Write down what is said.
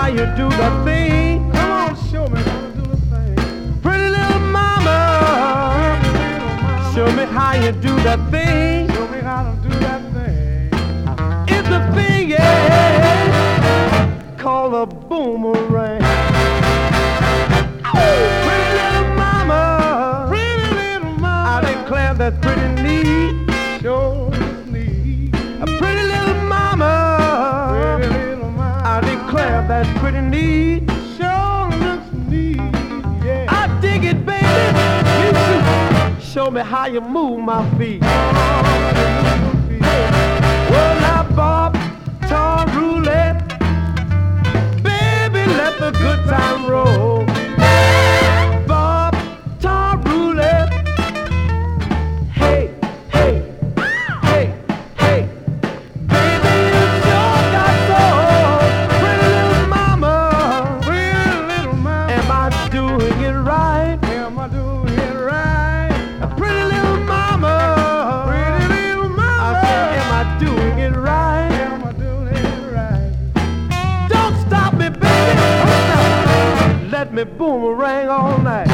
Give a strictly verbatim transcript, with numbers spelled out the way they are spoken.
how you do the thing. Come on, show me how to do the thing. Pretty little mama, Pretty little mama, show me how you do that thing. show me how to do that thing. It's a thing, yeah, called a boomerang. Pretty little mama, Pretty little mama, I declare that's pretty neat. show me. A pretty little mama, Pretty little mama, I declare that's pretty neat. sure looks neat. Yeah. I dig it, baby. You too. Show me how you move my feet. Well, now, Bob, Tom Roulette, baby, let the good time roll. Bob, Tom Roulette, hey, hey, hey, hey, baby, you sure got soul. Pretty little mama, Pretty little mama, am I doing it right? am I doing it right? A pretty little mama, Pretty little mama, I said, am I doing it right? am I doing it right? Don't stop me, baby. Don't stop. Let me boomerang all night.